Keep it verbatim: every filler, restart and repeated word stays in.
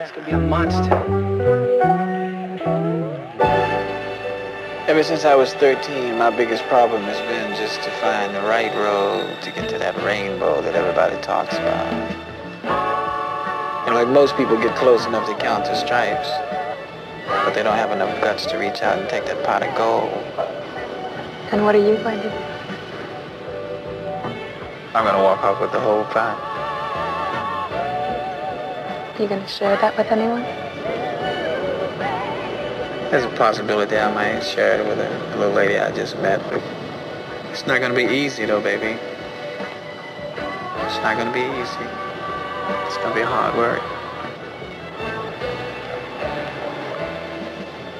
This could be a monster. Ever since I was thirteen, my biggest problem has been just to find the right road to get to that rainbow that everybody talks about. You know, like most people get close enough to count the stripes, but they don't have enough guts to reach out and take that pot of gold. And what are you going to do? I'm gonna walk off with the whole pot. You gonna share that with anyone? There's a possibility I might share it with a little lady I just met, but it's not gonna be easy though, baby. It's not gonna be easy. It's gonna be hard work.